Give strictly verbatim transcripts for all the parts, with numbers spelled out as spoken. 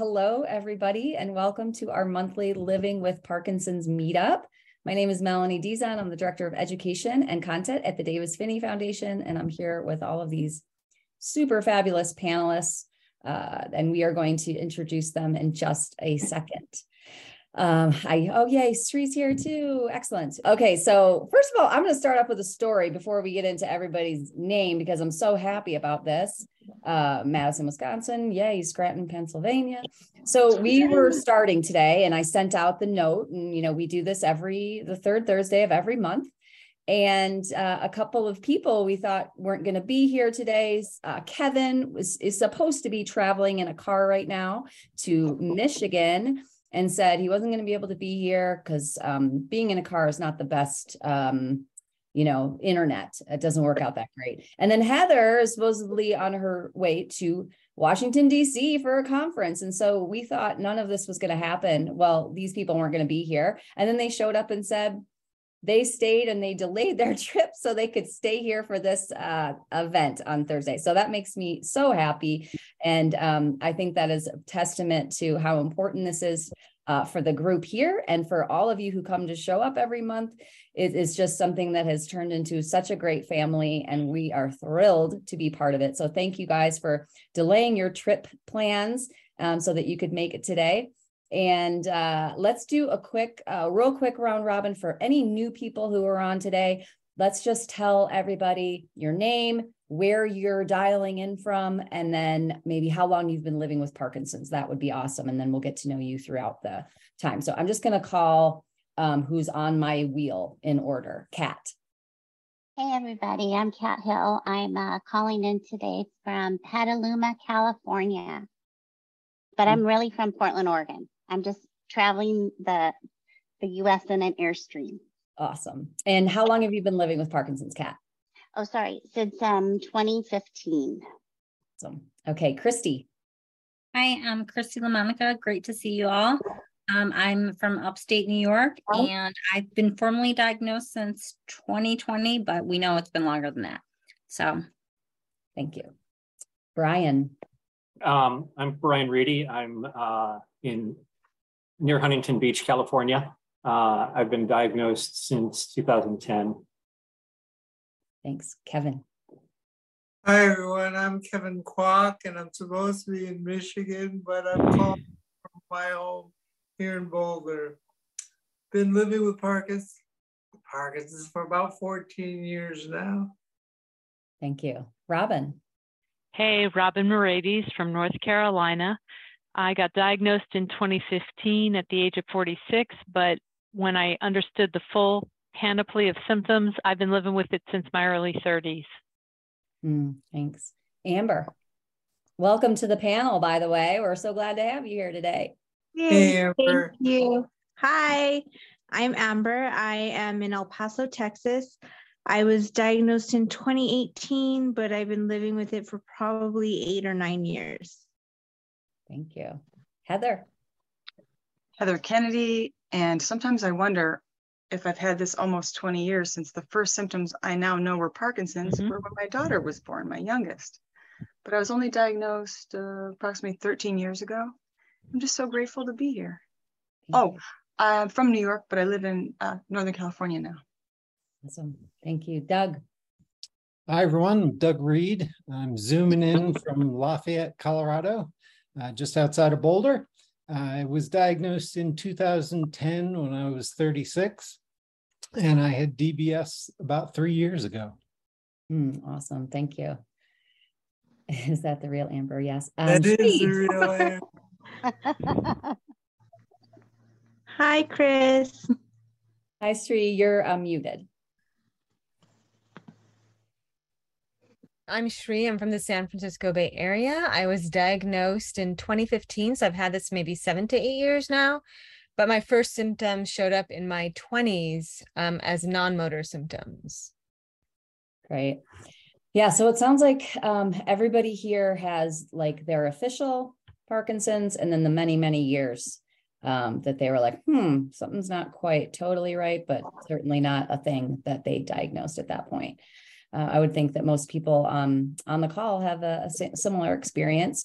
hello, everybody, and welcome to our monthly Living with Parkinson's meetup. My name is Melanie Dizon. I'm the Director of Education and Content at the Davis Phinney Foundation, and I'm here with all of these super fabulous panelists, uh, and we are going to introduce them in just a second. Um, I, oh yay, Sri's here too. Excellent. Okay, so first of all, I'm going to start off with a story before we get into everybody's name because I'm so happy about this. Uh, Madison, Wisconsin, yay, Scranton, Pennsylvania. So we were starting today, and I sent out the note, and you know we do this every the third Thursday of every month. And uh, a couple of people we thought weren't going to be here today. Uh, Kevin was is supposed to be traveling in a car right now to Michigan, and said he wasn't going to be able to be here because um, being in a car is not the best, um, you know, internet. It doesn't work out that great. And then Heather is supposedly on her way to Washington, D C for a conference. And so we thought none of this was going to happen. Well, these people weren't going to be here. And then they showed up and said they stayed and they delayed their trip so they could stay here for this uh, event on Thursday. So that makes me so happy. And um, I think that is a testament to how important this is uh, for the group here and for all of you who come to show up every month. It is just something that has turned into such a great family, and we are thrilled to be part of it. So thank you guys for delaying your trip plans um, so that you could make it today. And uh, let's do a quick, uh, real quick round robin for any new people who are on today. Let's just tell everybody your name, where you're dialing in from, and then maybe how long you've been living with Parkinson's. That would be awesome. And then we'll get to know you throughout the time. So I'm just going to call um, who's on my wheel in order. Kat. Hey, everybody. I'm Kat Hill. I'm uh, calling in today from Petaluma, California. But I'm really from Portland, Oregon. I'm just traveling the the U S in an Airstream. Awesome. And how long have you been living with Parkinson's, Kat? Oh, sorry, since um twenty fifteen. Awesome. Okay, Christy. Hi, I'm Christy LaMonica. Great to see you all. Um, I'm from upstate New York, and I've been formally diagnosed since twenty twenty, but we know it's been longer than that. So, thank you. Brian. Um, I'm Brian Reedy. I'm uh, in near Huntington Beach, California. Uh, I've been diagnosed since two thousand ten. Thanks. Kevin. Hi, everyone. I'm Kevin Kwok, and I'm supposed to be in Michigan, but I'm calling from my home here in Boulder. Been living with Parkinson's, Parkinson's for about fourteen years now. Thank you. Robin. Hey, Robin Morides from North Carolina. I got diagnosed in twenty fifteen at the age of forty-six, but when I understood the full panoply of symptoms, I've been living with it since my early thirties. Mm, thanks. Amber. Welcome to the panel, by the way. We're so glad to have you here today. Hey, Amber. Thank you. Hi, I'm Amber. I am in El Paso, Texas. I was diagnosed in twenty eighteen, but I've been living with it for probably eight or nine years. Thank you. Heather. Heather Kennedy, and sometimes I wonder if I've had this almost twenty years since the first symptoms I now know were Parkinson's mm-hmm. were when my daughter was born, my youngest. But I was only diagnosed uh, approximately thirteen years ago. I'm just so grateful to be here. Thank oh, you. I'm from New York, but I live in uh, Northern California now. Awesome. Thank you. Doug. Hi, everyone. I'm Doug Reed. I'm zooming in from Lafayette, Colorado, uh, just outside of Boulder. I was diagnosed in two thousand ten when I was thirty-six, and I had D B S about three years ago. Mm, awesome. Thank you. Is that the real Amber? Yes. Um, that is the real Amber. Hi, Chris. Hi, Sri. You're uh, muted. I'm Shri. I'm from the San Francisco Bay Area. I was diagnosed in twenty fifteen, so I've had this maybe seven to eight years now. But my first symptoms showed up in my twenties um, as non-motor symptoms. Great. Yeah, so it sounds like um, everybody here has like their official Parkinson's and then the many, many years um, that they were like, hmm, something's not quite totally right, but certainly not a thing that they diagnosed at that point. Uh, I would think that most people um, on the call have a, a similar experience.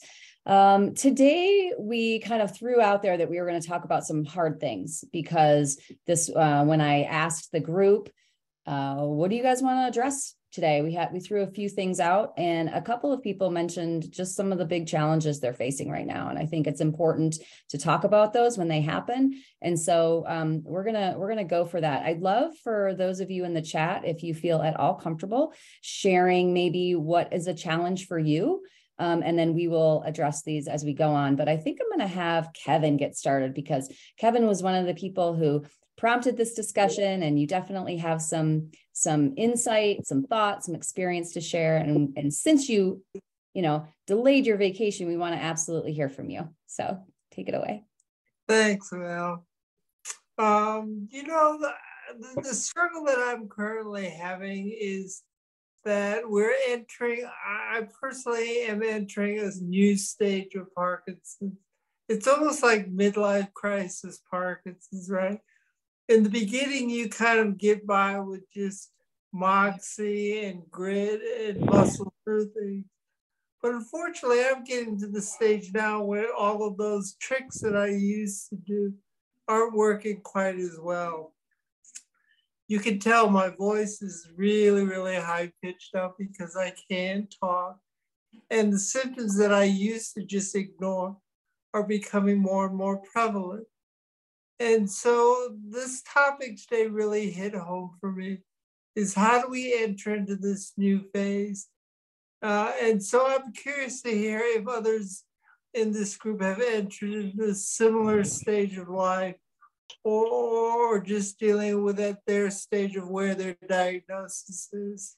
Um, today, we kind of threw out there that we were going to talk about some hard things because this, uh, when I asked the group, uh, what do you guys want to address today? We had, we threw a few things out, and a couple of people mentioned just some of the big challenges they're facing right now. And I think it's important to talk about those when they happen. And so um, we're gonna we're gonna go for that. I'd love for those of you in the chat, if you feel at all comfortable, sharing maybe what is a challenge for you. Um, and then we will address these as we go on. But I think I'm going to have Kevin get started, because Kevin was one of the people who prompted this discussion, and you definitely have some some insight, some thoughts, some experience to share. And, and since you, you know, delayed your vacation, we want to absolutely hear from you. So take it away. Thanks, Mel. Um, you know, the, the, the struggle that I'm currently having is that we're entering, I personally am entering a new stage of Parkinson's. It's almost like midlife crisis Parkinson's, right? In the beginning, you kind of get by with just moxie and grit and muscle through things. But unfortunately, I'm getting to the stage now where all of those tricks that I used to do aren't working quite as well. You can tell my voice is really, really high pitched up because I can't talk. And the symptoms that I used to just ignore are becoming more and more prevalent. And so this topic today really hit home for me, is how do we enter into this new phase? Uh, and so I'm curious to hear if others in this group have entered into a similar stage of life, or just dealing with at their stage of where their diagnosis is.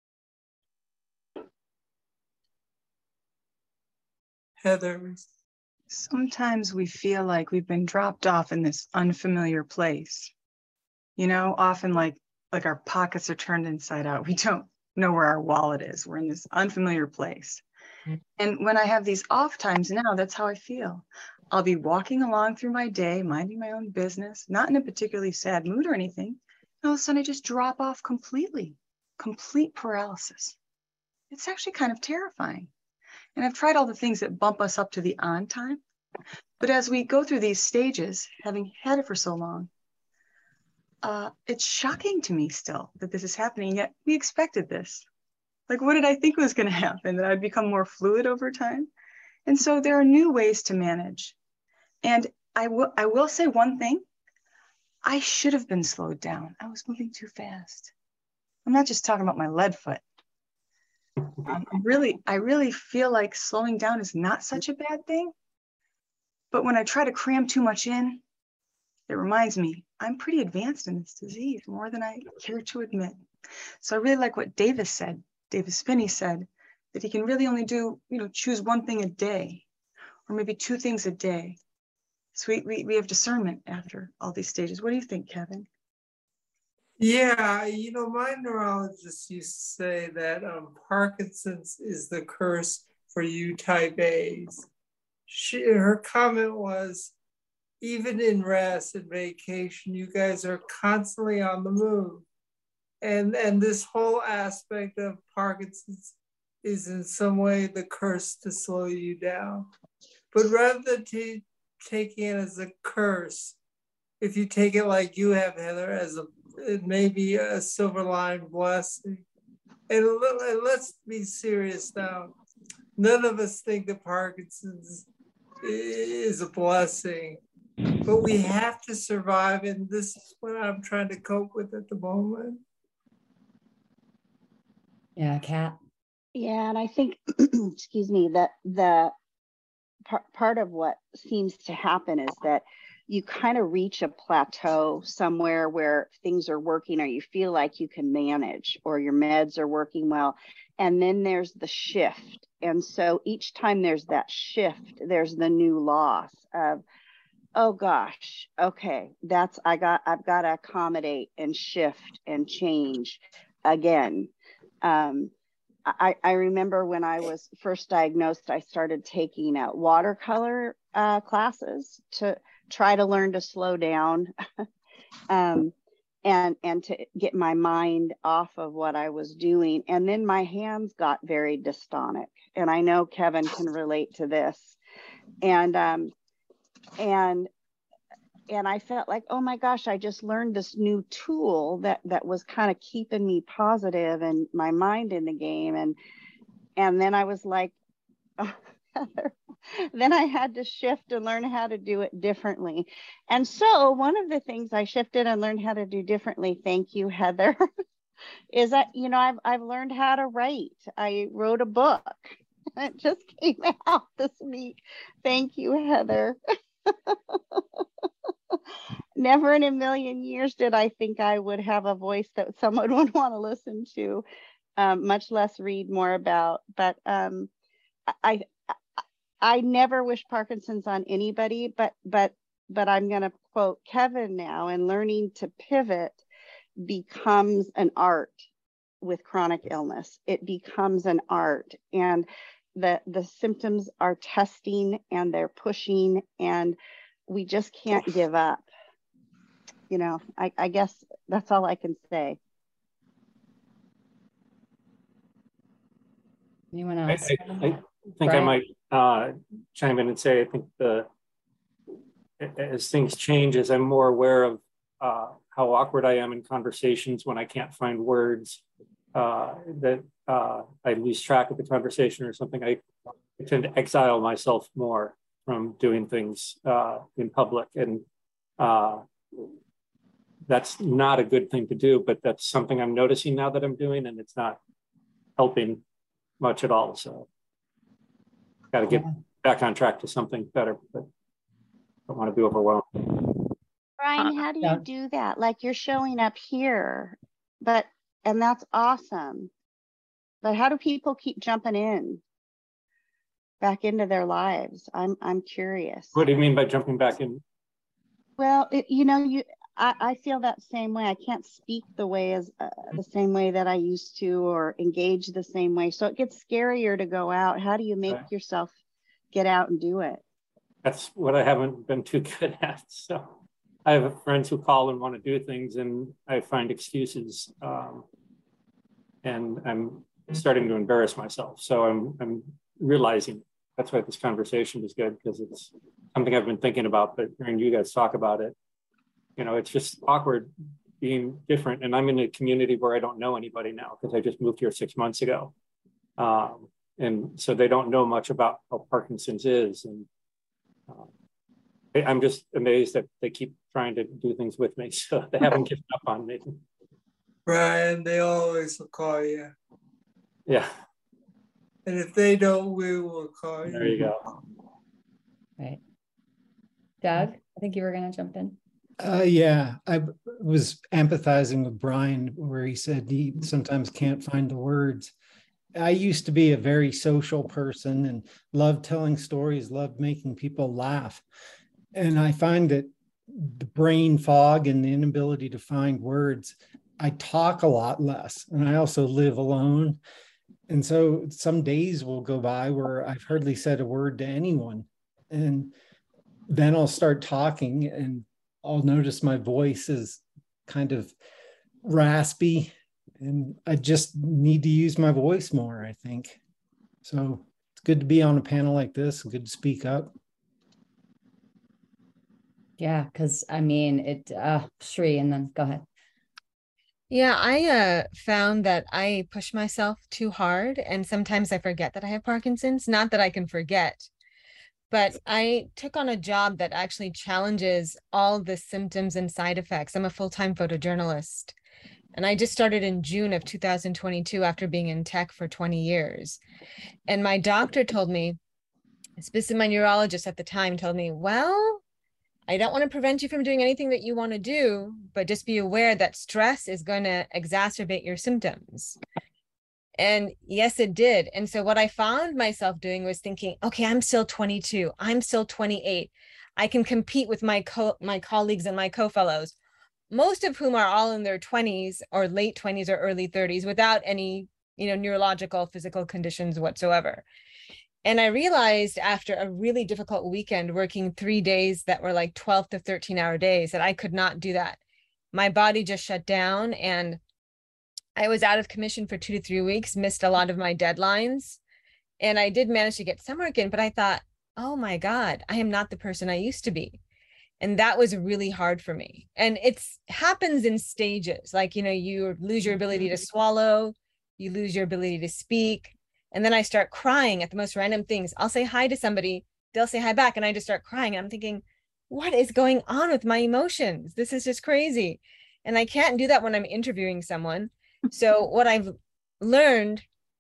Heather. Sometimes we feel like we've been dropped off in this unfamiliar place. You know, often like, like our pockets are turned inside out. We don't know where our wallet is. We're in this unfamiliar place. Mm-hmm. And when I have these off times now, that's how I feel. I'll be walking along through my day, minding my own business, not in a particularly sad mood or anything. And all of a sudden I just drop off completely, complete paralysis. It's actually kind of terrifying. And I've tried all the things that bump us up to the on time. But as we go through these stages, having had it for so long, uh, it's shocking to me still that this is happening, yet we expected this. Like, what did I think was going to happen? That I'd become more fluid over time? And so there are new ways to manage. And I will, I will say one thing. I should have been slowed down. I was moving too fast. I'm not just talking about my lead foot. Um, really, I really feel like slowing down is not such a bad thing. But when I try to cram too much in, it reminds me I'm pretty advanced in this disease, more than I care to admit. So I really like what Davis said, Davis Finney said, that he can really only do, you know, choose one thing a day, or maybe two things a day. So we, we, we have discernment after all these stages. What do you think, Kevin? Yeah, you know, my neurologist used to say that um, Parkinson's is the curse for you type A's. She, her comment was, even in rest and vacation, you guys are constantly on the move. And, and this whole aspect of Parkinson's is in some way the curse to slow you down. But rather than t- taking it as a curse, if you take it like you have, Heather, as a it may be a silver line blessing. And let's be serious now. None of us think that Parkinson's is a blessing, but we have to survive. And this is what I'm trying to cope with at the moment. Yeah, Kat. Yeah, and I think, excuse me, that the par- part of what seems to happen is that you kind of reach a plateau somewhere where things are working, or you feel like you can manage, or your meds are working well. And then there's the shift. And so each time there's that shift, there's the new loss of, oh gosh, okay, that's, I got, I've got to accommodate and shift and change again. Um, I, I remember when I was first diagnosed, I started taking uh, watercolor uh, classes to try to learn to slow down um, and, and to get my mind off of what I was doing. And then my hands got very dystonic. And I know Kevin can relate to this. And, um, and, and I felt like, oh my gosh, I just learned this new tool that, that was kind of keeping me positive and my mind in the game. And, and then I was like, oh, then I had to shift and learn how to do it differently. And so one of the things I shifted and learned how to do differently, thank you, Heather, is that, you know, I've, I've learned how to write. I wrote a book. It just came out this week. Thank you, Heather. Never in a million years did I think I would have a voice that someone would want to listen to, um, much less read more about. But um, I, I never wish Parkinson's on anybody, but but but I'm going to quote Kevin now, and learning to pivot becomes an art with chronic illness. It becomes an art, and the the symptoms are testing and they're pushing, and we just can't give up. You know, I, I guess that's all I can say. Anyone I, else? I, I think Brian? I might uh, chime in and say, I think the as things change, as I'm more aware of uh, how awkward I am in conversations when I can't find words, uh, that uh, I lose track of the conversation or something, I, I tend to exile myself more from doing things uh, in public. And uh, that's not a good thing to do, but that's something I'm noticing now that I'm doing, and it's not helping much at all. So got to get yeah. back on track to something better, but don't want to be overwhelmed. Brian, how do you do that? Like, you're showing up here, but, and that's awesome. But how do people keep jumping in back into their lives? I'm, I'm curious. What do you mean by jumping back in? Well, it, you know, you, I, I feel that same way. I can't speak the way as uh, the same way that I used to, or engage the same way. So it gets scarier to go out. How do you make right. yourself get out and do it? That's what I haven't been too good at. So I have friends who call and want to do things, and I find excuses, um, and I'm starting to embarrass myself. So I'm, I'm realizing that's why this conversation is good, because it's something I've been thinking about, but hearing you guys talk about it, you know, it's just awkward being different. And I'm in a community where I don't know anybody now, because I just moved here six months ago. Um, and so they don't know much about how Parkinson's is. And um, I'm just amazed that they keep trying to do things with me. So they haven't given up on me. Brian, they always will call you. Yeah. And if they don't, we will call you. There you go. Right. Doug, I think you were going to jump in. Uh, yeah, I was empathizing with Brian where he said he sometimes can't find the words. I used to be a very social person and loved telling stories, loved making people laugh. And I find that the brain fog and the inability to find words, I talk a lot less. And I also live alone. And so some days will go by where I've hardly said a word to anyone. And then I'll start talking and I'll notice my voice is kind of raspy, and I just need to use my voice more, I think. So it's good to be on a panel like this, good to speak up. Yeah, because I mean, it, uh, Shri, and then go ahead. Yeah, I uh, found that I push myself too hard, and sometimes I forget that I have Parkinson's. Not that I can forget, but I took on a job that actually challenges all the symptoms and side effects. I'm a full-time photojournalist, and I just started in June of two thousand twenty-two after being in tech for twenty years. And my doctor told me, specifically my neurologist at the time told me, well, I don't want to prevent you from doing anything that you want to do, but just be aware that stress is going to exacerbate your symptoms. And yes, it did. And so what I found myself doing was thinking, okay, I'm still twenty-two. I'm still twenty-eight. I can compete with my co my colleagues and my co-fellows, most of whom are all in their twenties or late twenties or early thirties without any, you know, neurological, physical conditions whatsoever. And I realized after a really difficult weekend working three days that were like twelve to thirteen hour days that I could not do that. My body just shut down, and I was out of commission for two to three weeks, missed a lot of my deadlines. And I did manage to get some work in, but I thought, oh my God, I am not the person I used to be. And that was really hard for me. And it's happens in stages. Like, you know, you lose your ability to swallow, you lose your ability to speak. And then I start crying at the most random things. I'll say hi to somebody, they'll say hi back, and I just start crying. And I'm thinking, what is going on with my emotions? This is just crazy. And I can't do that when I'm interviewing someone. So what I've learned,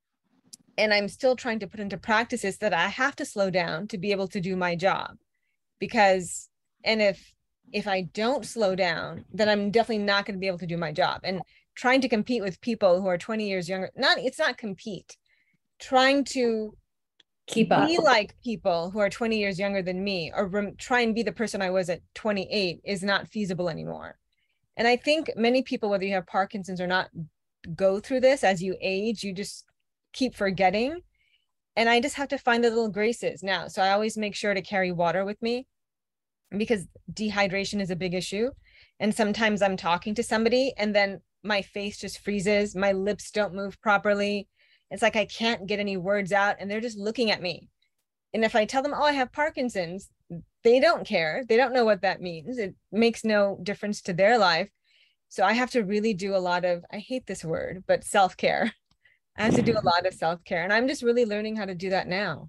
and I'm still trying to put into practice, is that I have to slow down to be able to do my job. Because, and if if I don't slow down, then I'm definitely not going to be able to do my job. And trying to compete with people who are twenty years younger, not, it's not compete, trying to keep up, be like people who are twenty years younger than me, or rem- try and be the person I was at twenty-eight is not feasible anymore. And I think many people, whether you have Parkinson's or not, go through this. As you age, you just keep forgetting. And I just have to find the little graces now. So I always make sure to carry water with me, because dehydration is a big issue. And sometimes I'm talking to somebody and then my face just freezes, my lips don't move properly. It's like I can't get any words out, and they're just looking at me. And if I tell them, oh, I have Parkinson's, they don't care. They don't know what that means. It makes no difference to their life. So I have to really do a lot of, I hate this word, but self-care. I have to do a lot of self-care. And I'm just really learning how to do that now.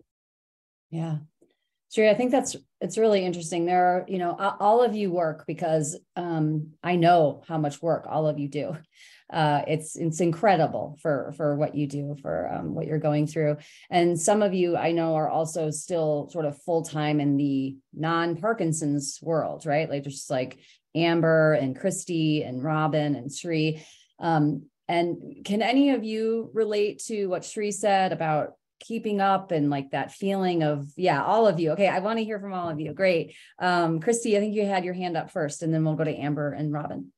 Yeah. Sherry, I think that's, it's really interesting. There are, you know, all of you work because um, I know how much work all of you do. Uh, it's, it's incredible for, for what you do, for um, what you're going through. And some of you I know are also still sort of full-time in the non-Parkinson's world, right? Like just like Amber and Christy and Robin and Sri. Um, and can any of you relate to what Sri said about keeping up and like that feeling of, yeah, all of you. Okay. I want to hear from all of you. Great. Um, Christy, I think you had your hand up first, and then we'll go to Amber and Robin.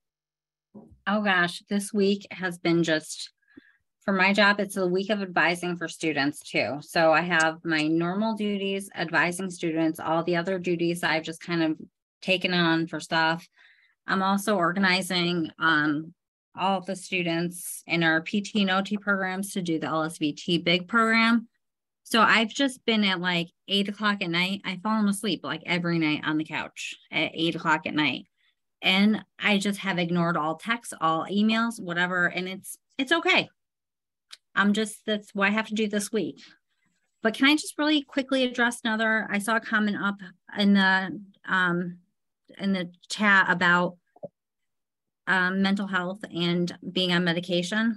Oh gosh, this week has been just, for my job, it's a week of advising for students too. So I have my normal duties, advising students, all the other duties I've just kind of taken on for stuff. I'm also organizing um, all of the students in our P T and O T programs to do the L S V T big program. So I've just been at like eight o'clock at night. I've fallen asleep like every night on the couch at eight o'clock at night. And I just have ignored all texts, all emails, whatever. And it's, it's okay. I'm just, that's what I have to do this week. But can I just really quickly address another, I saw a comment up in the, um, in the chat about um, mental health and being on medication.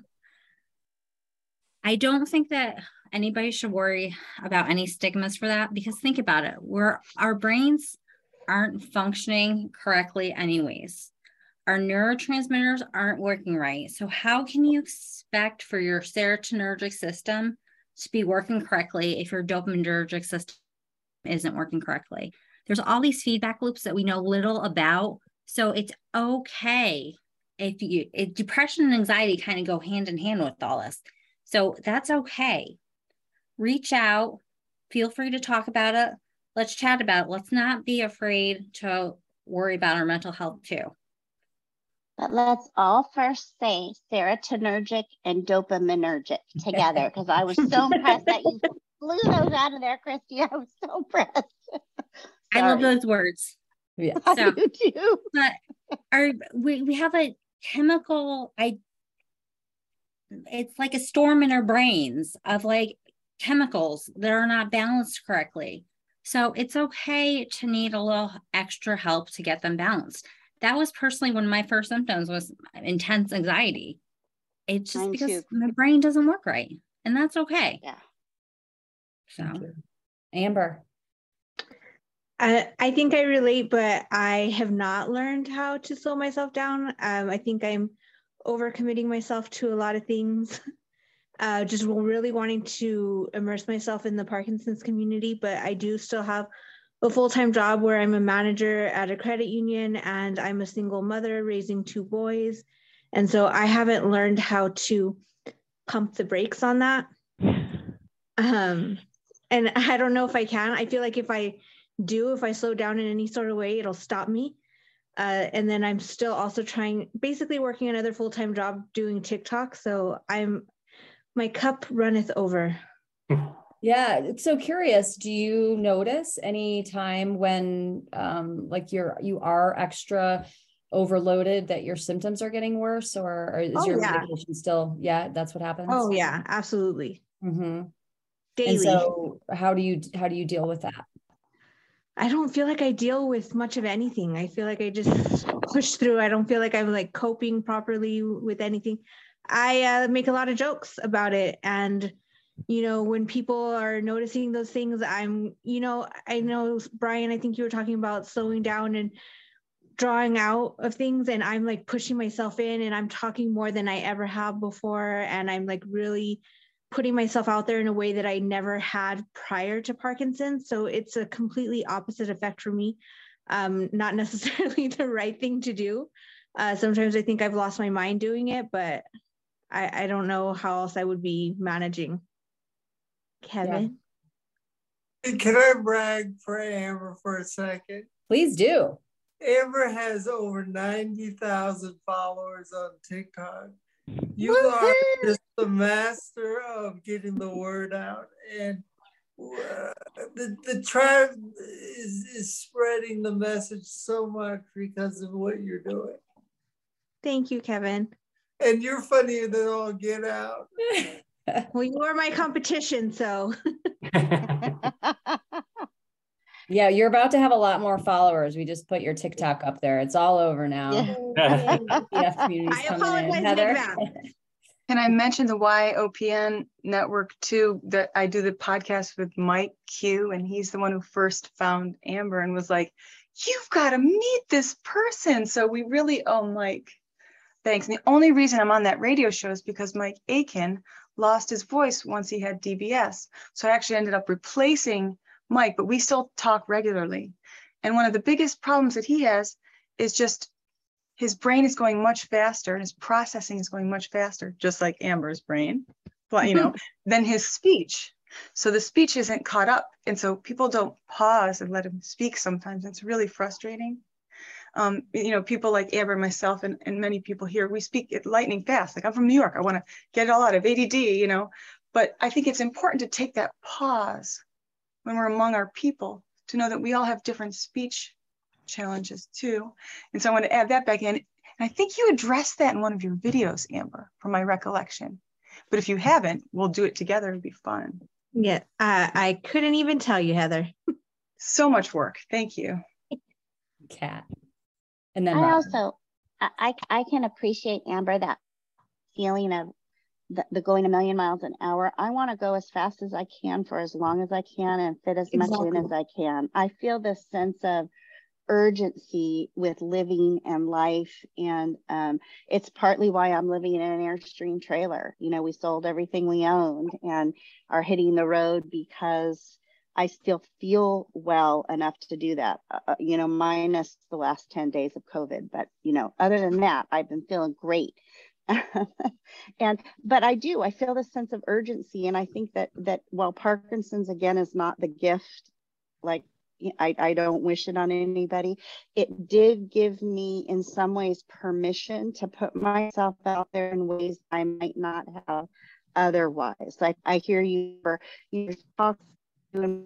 I don't think that anybody should worry about any stigmas for that, because think about it. We're, our brains aren't functioning correctly anyways. Our neurotransmitters aren't working right. So how can you expect for your serotonergic system to be working correctly if your dopaminergic system isn't working correctly? There's all these feedback loops that we know little about. So it's okay if you, if depression and anxiety kind of go hand in hand with all this. So that's okay. Reach out, feel free to talk about it. Let's chat about it. Let's not be afraid to worry about our mental health too. But let's all first say serotonergic and dopaminergic together, because I was so impressed that you blew those out of there, Christy. I was so impressed. I love those words. Yeah, I so, do too. But our, we, we have a chemical, I, it's like a storm in our brains of like chemicals that are not balanced correctly. So it's okay to need a little extra help to get them balanced. That was personally one of my first symptoms, was intense anxiety. It's just Mine because too. my brain doesn't work right, and that's okay. Yeah. So, Amber. I, I think I relate, but I have not learned how to slow myself down. Um, I think I'm overcommitting myself to a lot of things. Uh, just really wanting to immerse myself in the Parkinson's community, but I do still have a full-time job where I'm a manager at a credit union, and I'm a single mother raising two boys. And so I haven't learned how to pump the brakes on that. Um, and I don't know if I can. I feel like if I do, if I slow down in any sort of way, it'll stop me. Uh, and then I'm still also trying, basically working another full-time job doing TikTok. So I'm, my cup runneth over. Yeah, so curious, do you notice any time when um like you're you are extra overloaded that your symptoms are getting worse, or, or is Oh, your yeah. medication still, yeah, that's what happens? Oh yeah, absolutely. Mm-hmm. Daily. And so how do you how do you deal with that? I don't feel like I deal with much of anything. I feel like I just push through. I don't feel like I'm like coping properly with anything. I uh, make a lot of jokes about it. And, you know, when people are noticing those things, I'm, you know, I know, Brian, I think you were talking about slowing down and drawing out of things. And I'm like pushing myself in, and I'm talking more than I ever have before. And I'm like really putting myself out there in a way that I never had prior to Parkinson's. So it's a completely opposite effect for me. Um, not necessarily the right thing to do. Uh, sometimes I think I've lost my mind doing it, but I, I don't know how else I would be managing. Kevin? Yeah. Can I brag for Amber for a second? Please do. Amber has over ninety thousand followers on TikTok. You Woo-hoo! are just the master of getting the word out. And uh, the, the tribe is, is spreading the message so much because of what you're doing. Thank you, Kevin. And you're funnier than all get out. Well, you are my competition, so. Yeah, you're about to have a lot more followers. We just put your TikTok up there. It's all over now. Yeah. Yeah, community's I coming apologize in. in Heather? advance. Can I mention the Y O P N network too? That I do the podcast with Mike Q, and he's the one who first found Amber and was like, "You've got to meet this person." So we really owe Mike thanks. And the only reason I'm on that radio show is because Mike Aiken lost his voice once he had D B S. So I actually ended up replacing Mike, but we still talk regularly. And one of the biggest problems that he has is just his brain is going much faster and his processing is going much faster, just like Amber's brain, but you know, than his speech. So the speech isn't caught up. And so people don't pause and let him speak sometimes. It's really frustrating. Um, you know, people like Amber, myself, and, and many people here, we speak at lightning fast. Like, I'm from New York. I want to get it all out of A D D, you know, but I think it's important to take that pause when we're among our people to know that we all have different speech challenges too. And so I want to add that back in. And I think you addressed that in one of your videos, Amber, from my recollection. But if you haven't, we'll do it together. It'd be fun. Yeah, uh, I couldn't even tell you, Heather. So much work. Thank you. Cat. And then I Robin. also, I, I I can appreciate, Amber, that feeling of the, the going a million miles an hour. I want to go as fast as I can for as long as I can and fit as Exactly. much in as I can. I feel this sense of urgency with living and life. And um, it's partly why I'm living in an Airstream trailer. You know, we sold everything we owned and are hitting the road because I still feel well enough to do that, uh, you know, minus the last ten days of COVID. But, you know, other than that, I've been feeling great. and, but I do, I feel this sense of urgency. And I think that, that while Parkinson's, again, is not the gift, like, I, I don't wish it on anybody. It did give me, in some ways, permission to put myself out there in ways I might not have otherwise. Like, I hear you for you talk, you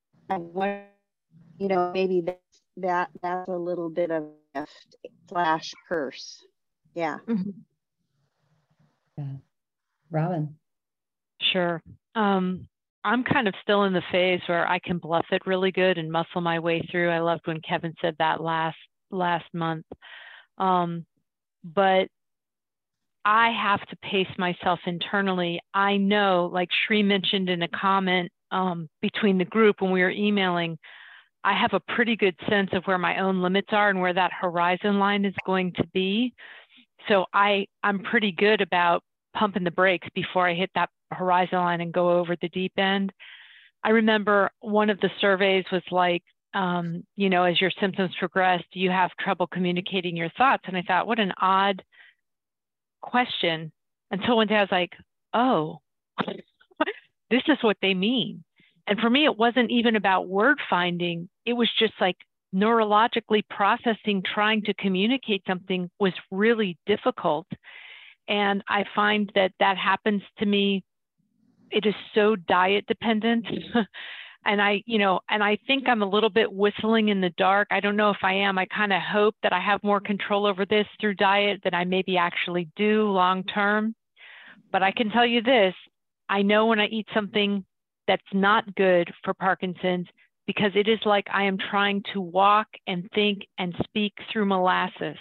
know, maybe that, that that's a little bit of a gift slash curse. Yeah. Mm-hmm. Yeah. Robin. Sure. Um, I'm kind of still in the phase where I can bluff it really good and muscle my way through. I loved when Kevin said that last last month. Um, but I have to pace myself internally. I know, like Shri mentioned in a comment um, between the group when we were emailing, I have a pretty good sense of where my own limits are and where that horizon line is going to be. So I, I'm pretty good about pumping the brakes before I hit that horizon line and go over the deep end. I remember one of the surveys was like, um, you know, as your symptoms progress, do you have trouble communicating your thoughts? And I thought, what an odd question. Until one day I was like, oh, this is what they mean. And for me, it wasn't even about word finding. It was just like neurologically processing, trying to communicate something was really difficult. And I find that that happens to me it is so diet dependent. And I, you know, and I think I'm a little bit whistling in the dark. I don't know if I am. I kind of hope that I have more control over this through diet than I maybe actually do long term. But I can tell you this, I know when I eat something that's not good for Parkinson's, because it is like I am trying to walk and think and speak through molasses.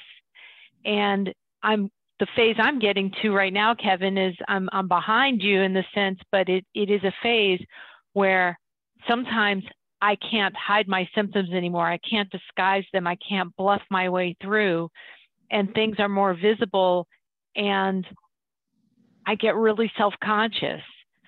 And I'm the phase I'm getting to right now, Kevin, is I'm, I'm behind you in the sense, but it, it is a phase where sometimes I can't hide my symptoms anymore. I can't disguise them. I can't bluff my way through, and things are more visible, and I get really self-conscious.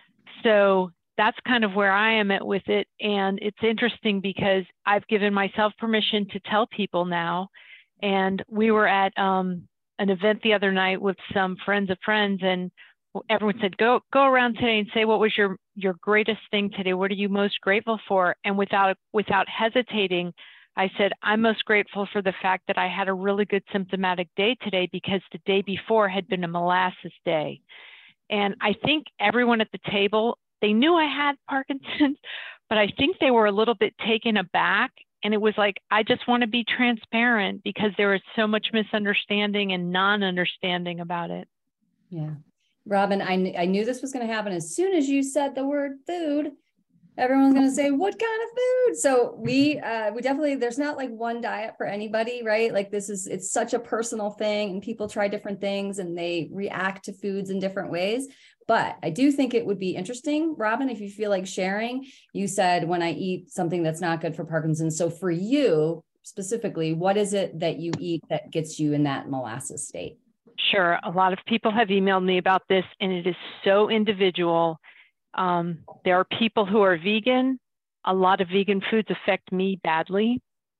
So that's kind of where I am at with it. And it's interesting because I've given myself permission to tell people now. And we were at um, an event the other night with some friends of friends, and everyone said, go go around today and say, what was your your greatest thing today? What are you most grateful for? And without without hesitating, I said, I'm most grateful for the fact that I had a really good symptomatic day today, because the day before had been a molasses day. And I think everyone at the table, they knew I had Parkinson's, but I think they were a little bit taken aback. And it was like, I just want to be transparent, because there was so much misunderstanding and non-understanding about it. Yeah. Robin, I, kn- I knew this was going to happen. As soon as you said the word food, everyone's going to say, what kind of food? So we, uh, we definitely, there's not like one diet for anybody, right? Like this is, it's such a personal thing, and people try different things and they react to foods in different ways. But I do think it would be interesting, Robin, if you feel like sharing. You said, when I eat something that's not good for Parkinson's. So for you specifically, what is it that you eat that gets you in that molasses state? Sure. A lot of people have emailed me about this, and it is so individual. Um, there are people who are vegan. A lot of vegan foods affect me badly.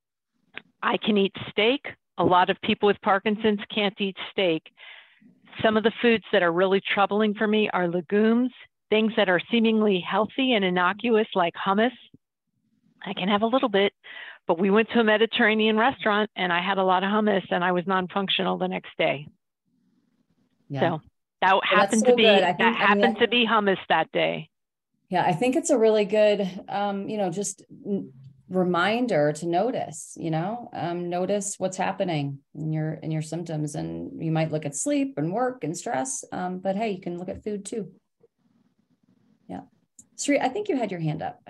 I can eat steak. A lot of people with Parkinson's can't eat steak. Some of the foods that are really troubling for me are legumes, things that are seemingly healthy and innocuous, like hummus. I can have a little bit, but we went to a Mediterranean restaurant and I had a lot of hummus and I was non-functional the next day. Yeah. So that well, happened so to be, that think, happened I mean, to be hummus that day. Yeah. I think it's a really good, um, you know, just reminder to notice, you know, um, notice what's happening in your, in your symptoms. And you might look at sleep and work and stress. Um, but hey, you can look at food too. Yeah. Sri, I think you had your hand up.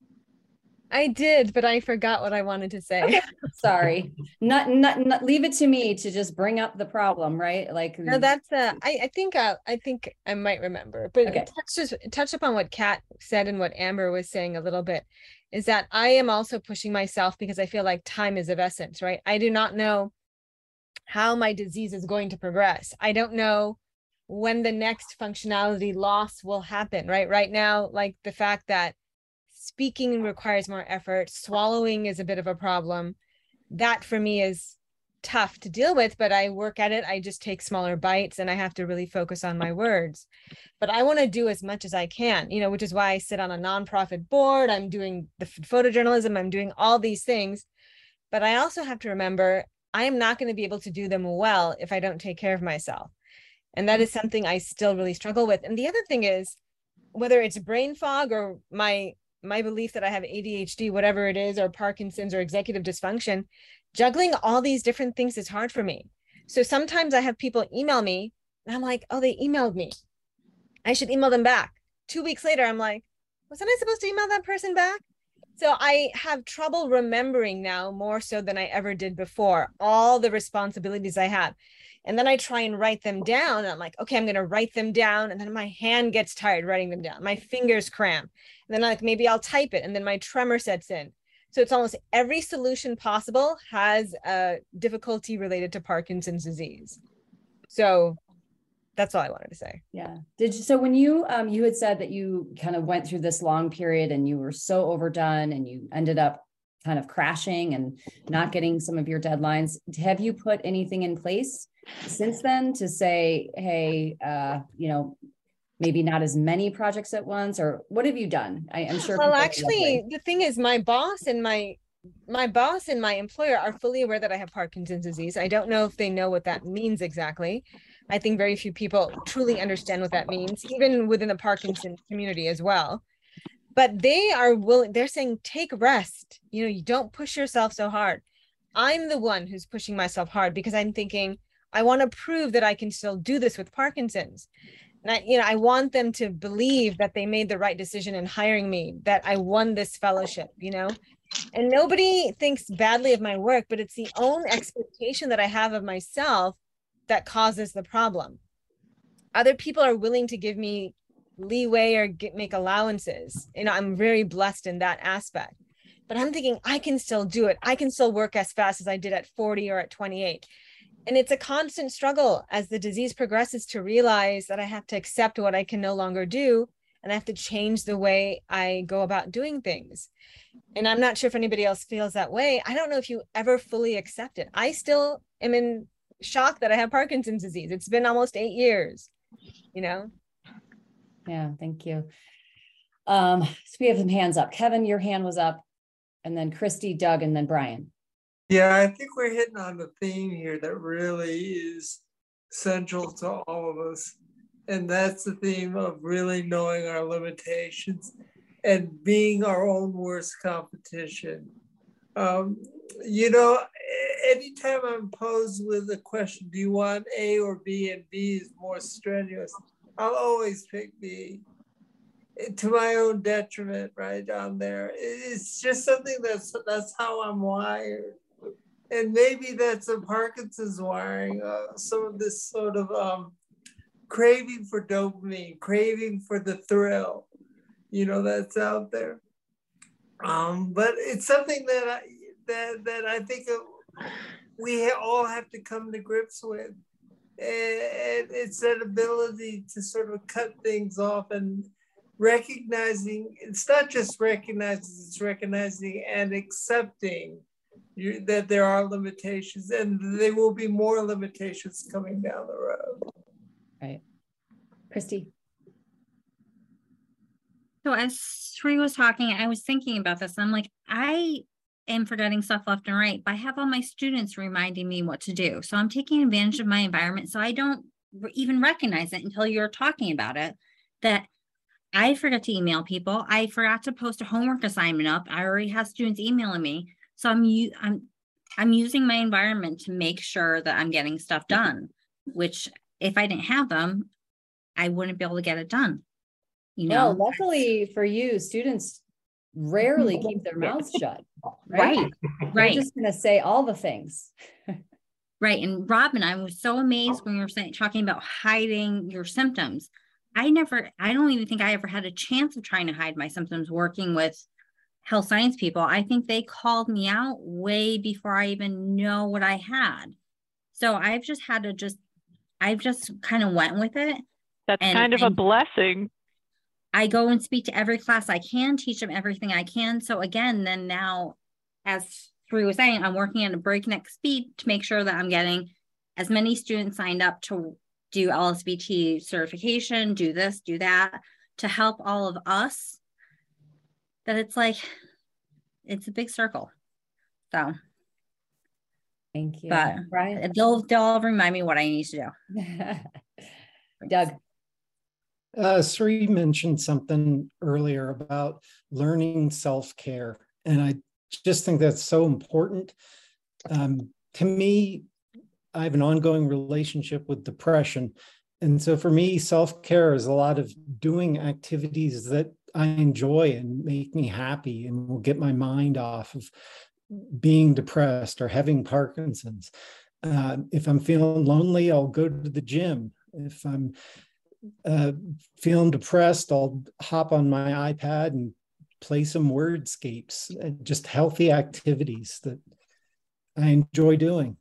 I did, but I forgot what I wanted to say. Okay. Sorry. Not, not, not, leave it to me to just bring up the problem, right? Like, no, that's, uh, I, I think, uh, I think I might remember, but okay. touch, just touch upon what Kat said and what Amber was saying a little bit, is that I am also pushing myself because I feel like time is of essence, right? I do not know how my disease is going to progress. I don't know when the next functionality loss will happen, right? Right now, like the fact that speaking requires more effort, swallowing is a bit of a problem. That for me is tough to deal with, but I work at it. I just take smaller bites and I have to really focus on my words. But I want to do as much as I can, you know, which is why I sit on a nonprofit board. I'm doing the photojournalism. I'm doing all these things. But I also have to remember, I am not going to be able to do them well if I don't take care of myself. And that is something I still really struggle with. And the other thing is, whether it's brain fog or my my belief that I have A D H D, whatever it is, or Parkinson's or executive dysfunction, juggling all these different things is hard for me. So sometimes I have people email me and I'm like, oh, they emailed me. I should email them back. Two weeks later, I'm like, wasn't I supposed to email that person back? So I have trouble remembering now more so than I ever did before, all the responsibilities I have. And then I try and write them down. And I'm like, okay, I'm going to write them down. And then my hand gets tired writing them down. My fingers cramp. And then like, maybe I'll type it. And then my tremor sets in. So it's almost every solution possible has a difficulty related to Parkinson's disease. So that's all I wanted to say. Yeah. Did you, so when you, um, you had said that you kind of went through this long period and you were so overdone and you ended up kind of crashing and not getting some of your deadlines. Have you put anything in place since then to say, hey, uh, you know, maybe not as many projects at once, or what have you done? I, I'm sure. Well, actually, the thing is, my boss and my my boss and my employer are fully aware that I have Parkinson's disease. I don't know if they know what that means exactly. I think very few people truly understand what that means, even within the Parkinson community as well. But they are willing, they're saying, take rest. You know, you don't push yourself so hard. I'm the one who's pushing myself hard because I'm thinking, I want to prove that I can still do this with Parkinson's. And I, you know, I want them to believe that they made the right decision in hiring me, that I won this fellowship, you know? And nobody thinks badly of my work, but it's the own expectation that I have of myself that causes the problem. Other people are willing to give me leeway or get, make allowances. You know, I'm very blessed in that aspect. But I'm thinking I can still do it. I can still work as fast as I did at forty or at twenty-eight. And it's a constant struggle as the disease progresses to realize that I have to accept what I can no longer do, and I have to change the way I go about doing things. And I'm not sure if anybody else feels that way. I don't know if you ever fully accept it. I still am in shock that I have Parkinson's disease. It's been almost eight years, you know? Yeah, thank you. Um, so we have some hands up. Kevin, your hand was up, and then Christy, Doug, and then Brian. Yeah, I think we're hitting on the theme here that really is central to all of us. And that's the theme of really knowing our limitations and being our own worst competition. Um, you know, anytime I'm posed with a question, do you want A or B, and B is more strenuous, I'll always pick B, to my own detriment, right down there. It's just something that's, that's how I'm wired. And maybe that's a Parkinson's wiring, uh, some of this sort of um, craving for dopamine, craving for the thrill, you know, that's out there. Um, but it's something that I, that, that I think we ha- all have to come to grips with. And it's that ability to sort of cut things off and recognizing, it's not just recognizing, it's recognizing and accepting you, that there are limitations, and there will be more limitations coming down the road. Right. Christy. So as Sri was talking, I was thinking about this. I'm like, I am forgetting stuff left and right, but I have all my students reminding me what to do. So I'm taking advantage of my environment. So I don't even recognize it until you're talking about it, that I forget to email people. I forgot to post a homework assignment up. I already have students emailing me. So I'm, I'm, I'm using my environment to make sure that I'm getting stuff done, which if I didn't have them, I wouldn't be able to get it done. You know, well, luckily for you, students rarely keep their mouths shut. Right. Right. They're right. just going to say all the things. Right. And Robin, I was so amazed when you were saying, talking about hiding your symptoms. I never, I don't even think I ever had a chance of trying to hide my symptoms working with health science people. I think they called me out way before I even know what I had. So I've just had to just, I've just kind of went with it. That's and, kind of a blessing. I go and speak to every class I can, teach them everything I can. So again, then now, as Sri was saying, I'm working at a breakneck speed to make sure that I'm getting as many students signed up to do L S B T certification, do this, do that, to help all of us, that it's like, it's a big circle. So. Thank you. But Brian? They'll, they'll remind me what I need to do. Doug. Uh, Sri mentioned something earlier about learning self-care, and I just think that's so important. Um, to me, I have an ongoing relationship with depression. And so for me, self-care is a lot of doing activities that I enjoy and make me happy and will get my mind off of being depressed or having Parkinson's. Uh, if I'm feeling lonely, I'll go to the gym. If I'm uh, feeling depressed, I'll hop on my iPad and play some wordscapes, uh, just healthy activities that I enjoy doing.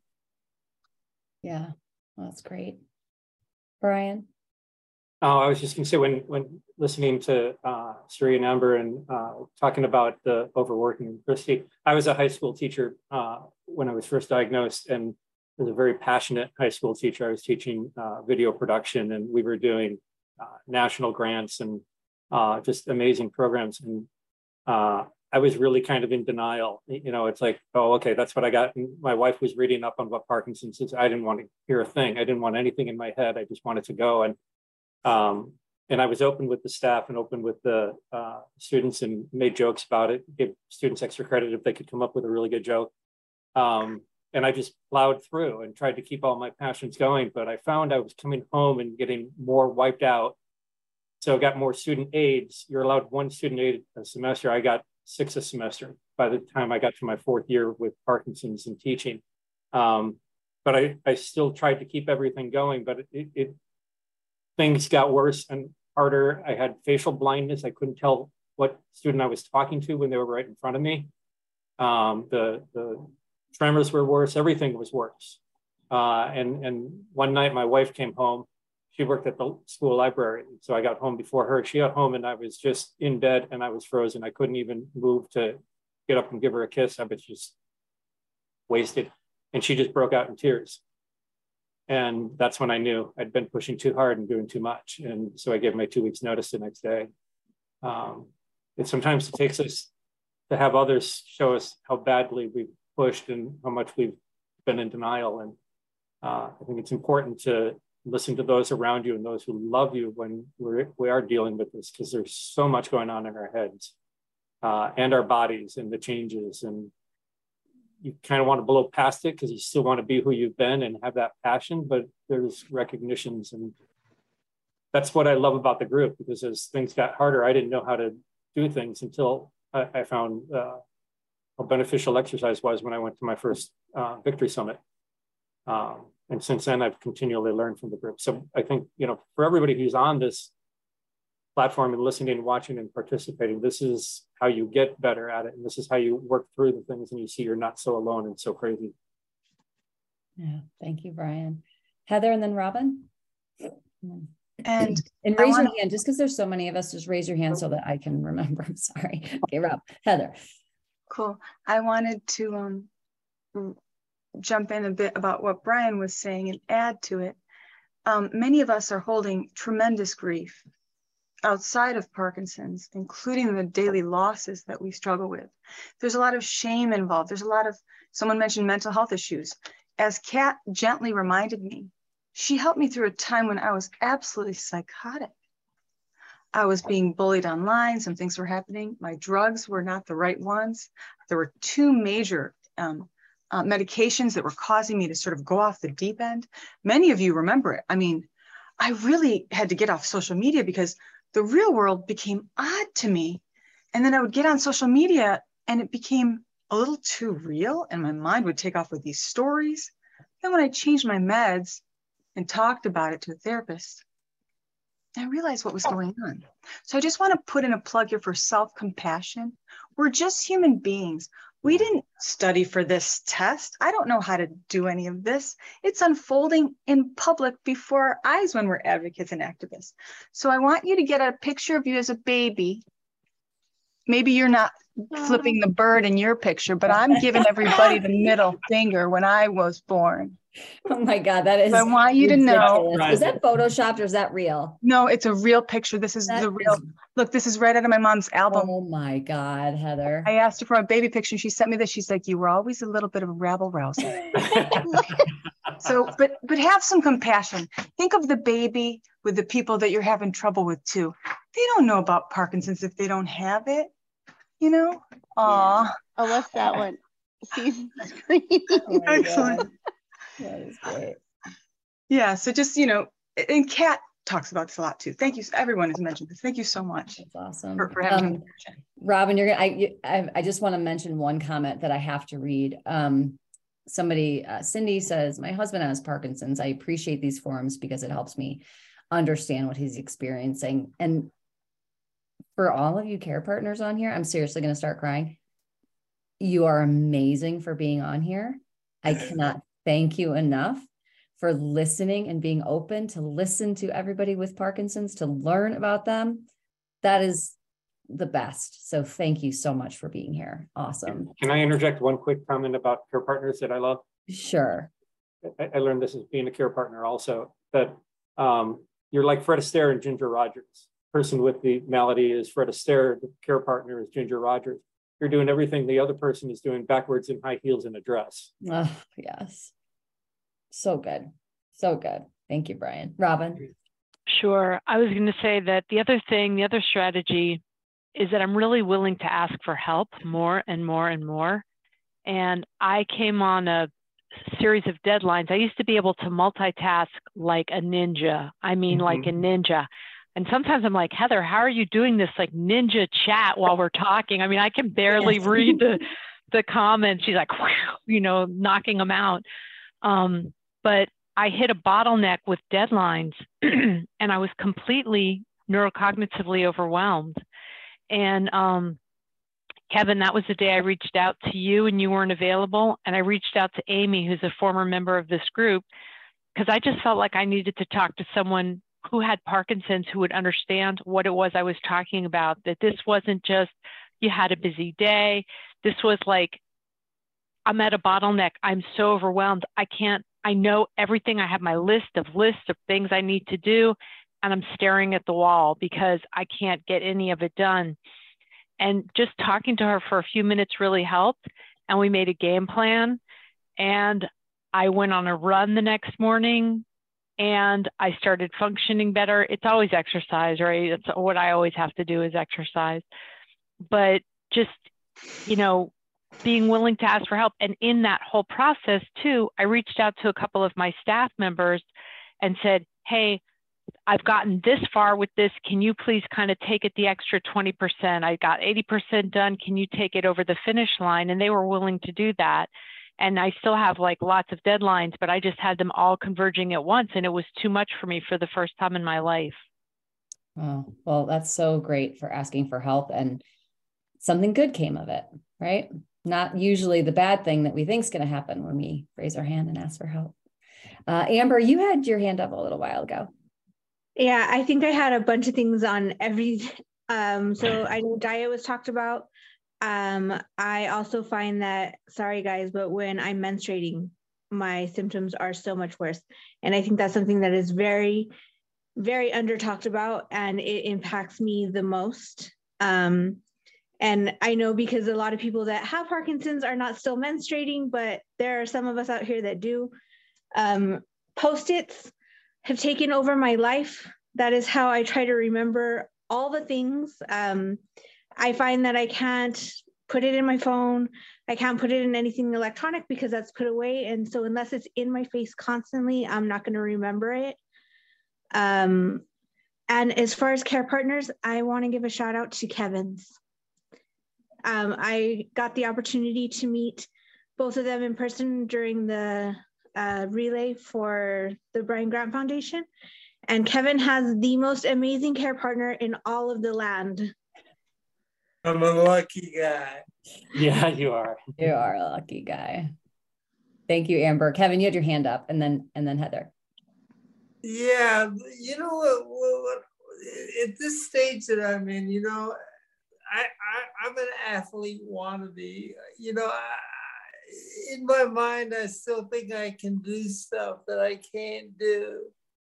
Yeah, well, that's great. Brian? Oh, I was just going to say, when when listening to uh, Sri and Amber and uh, talking about the overworking, Christy, I was a high school teacher uh, when I was first diagnosed, and was a very passionate high school teacher. I was teaching uh, video production, and we were doing uh, national grants and uh, just amazing programs. And uh, I was really kind of in denial. You know, it's like, oh, okay, that's what I got. And my wife was reading up on what Parkinson's is. I didn't want to hear a thing. I didn't want anything in my head. I just wanted to go. And um, and I was open with the staff and open with the uh, students and made jokes about it, gave students extra credit if they could come up with a really good joke. Um, and I just plowed through and tried to keep all my passions going. But I found I was coming home and getting more wiped out. So I got more student aides. You're allowed one student aide a semester. I got six a semester by the time I got to my fourth year with Parkinson's and teaching. Um, but I, I still tried to keep everything going, but it, it things got worse and harder. I had facial blindness. I couldn't tell what student I was talking to when they were right in front of me. Um, the, the tremors were worse. Everything was worse. Uh, and, and one night my wife came home. She worked at the school library. So I got home before her. She got home and I was just in bed and I was frozen. I couldn't even move to get up and give her a kiss. I was just wasted. And she just broke out in tears. And that's when I knew I'd been pushing too hard and doing too much. And so I gave my two weeks notice the next day. Um, and sometimes it takes us to have others show us how badly we've pushed and how much we've been in denial. And uh, I think it's important to listen to those around you and those who love you when we're, we are dealing with this, because there's so much going on in our heads uh, and our bodies and the changes. And you kind of want to blow past it because you still want to be who you've been and have that passion, but there's recognitions. And that's what I love about the group, because as things got harder, I didn't know how to do things until I, I found uh, how beneficial exercise was when I went to my first uh, Victory Summit. Um, and since then, I've continually learned from the group. So I think, you know, for everybody who's on this platform and listening and watching and participating, this is how you get better at it. And this is how you work through the things and you see you're not so alone and so crazy. Yeah, thank you, Brian. Heather and then Robin. And, and raise wanna... your hand, just because there's so many of us, just raise your hand so that I can remember. I'm sorry. Okay, Rob, Heather. Cool. I wanted to um, jump in a bit about what Brian was saying and add to it. Um, many of us are holding tremendous grief outside of Parkinson's, including the daily losses that we struggle with. There's a lot of shame involved. There's a lot of, someone mentioned mental health issues. As Kat gently reminded me, she helped me through a time when I was absolutely psychotic. I was being bullied online. Some things were happening. My drugs were not the right ones. There were two major um, uh, medications that were causing me to sort of go off the deep end. Many of you remember it. I mean, I really had to get off social media because the real world became odd to me. And then I would get on social media and it became a little too real and my mind would take off with these stories. Then when I changed my meds and talked about it to a therapist, I realized what was going on. So I just want to put in a plug here for self-compassion. We're just human beings. We didn't study for this test. I don't know how to do any of this. It's unfolding in public before our eyes when we're advocates and activists. So I want you to get a picture of you as a baby. Maybe you're not flipping the bird in your picture, but I'm giving everybody the middle finger when I was born. Oh my God, that is. So I want you ridiculous. to know. Is that photoshopped or is that real? No, it's a real picture. This is that the real. Is... Look, this is right out of my mom's album. Oh my God, Heather. I asked her for a baby picture. She sent me this. She's like, you were always a little bit of a rabble rouser. So, but but have some compassion. Think of the baby with the people that you're having trouble with too. They don't know about Parkinson's if they don't have it. You know? Aw. Yeah. Oh, what's that one? Season screen. Oh Excellent. That is great. Yeah, so just, you know, and Kat talks about this a lot too. Thank you. Everyone has mentioned this. Thank you so much. That's awesome. For, for having um, Robin, you're gonna, I, I, I just want to mention one comment that I have to read. Um, somebody, uh, Cindy says, my husband has Parkinson's. I appreciate these forums because it helps me understand what he's experiencing. And for all of you care partners on here, I'm seriously going to start crying. You are amazing for being on here. I cannot thank you enough for listening and being open to listen to everybody with Parkinson's, to learn about them. That is the best. So thank you so much for being here. Awesome. Can I interject one quick comment about care partners that I love? Sure. I, I learned this as being a care partner also, that um, you're like Fred Astaire and Ginger Rogers. Person with the malady is Fred Astaire, the care partner is Ginger Rogers. you're doing everything the other person is doing backwards in high heels and a dress. Oh, yes. So good. So good. Thank you, Brian. Robin. Sure. I was going to say that the other thing, the other strategy is that I'm really willing to ask for help more and more and more. And I came on a series of deadlines. I used to be able to multitask like a ninja. I mean, mm-hmm. like a ninja. And sometimes I'm like, Heather, how are you doing this like ninja chat while we're talking? I mean, I can barely yes. read the, the comments. She's like, you know, knocking them out. Um, but I hit a bottleneck with deadlines and I was completely neurocognitively overwhelmed. And um, Kevin, that was the day I reached out to you and you weren't available. And I reached out to Amy, who's a former member of this group, because I just felt like I needed to talk to someone who had Parkinson's, who would understand what it was I was talking about, that this wasn't just, you had a busy day. This was like, I'm at a bottleneck. I'm so overwhelmed. I can't, I know everything. I have my list of lists of things I need to do, and I'm staring at the wall because I can't get any of it done. And just talking to her for a few minutes really helped. And we made a game plan. And I went on a run the next morning and I started functioning better. It's always exercise, right? It's what I always have to do is exercise. But just, you know, being willing to ask for help. And in that whole process too, I reached out to a couple of my staff members and said, hey, I've gotten this far with this. Can you please kind of take it the extra twenty percent? I got eighty percent done. Can you take it over the finish line? And they were willing to do that. And I still have like lots of deadlines, but I just had them all converging at once. And it was too much for me for the first time in my life. Oh, well, that's so great for asking for help, and something good came of it, right? Not usually the bad thing that we think is going to happen when we raise our hand and ask for help. Uh, Amber, you had your hand up a little while ago. Yeah, I think I had a bunch of things on every, um, so I know diet was talked about. Um, I also find that, sorry guys, but when I'm menstruating, my symptoms are so much worse. And I think that's something that is very, very under talked about, and it impacts me the most. Um, and I know because a lot of people that have Parkinson's are not still menstruating, but there are some of us out here that do. Um, Post-its have taken over my life. That is how I try to remember all the things. Um, I find that I can't put it in my phone. I can't put it in anything electronic because that's put away. And so unless it's in my face constantly, I'm not going to remember it. Um, and as far as care partners, I want to give a shout out to Kevin's. Um, I got the opportunity to meet both of them in person during the uh, relay for the Brian Grant Foundation. And Kevin has the most amazing care partner in all of the land. I'm a lucky guy. Yeah, you are. You are a lucky guy. Thank you, Amber. Kevin, you had your hand up, and then and then Heather. Yeah, you know what, what, what at this stage that I'm in, you know, I, I I'm an athlete wannabe. You know, I, in my mind, I still think I can do stuff that I can't do.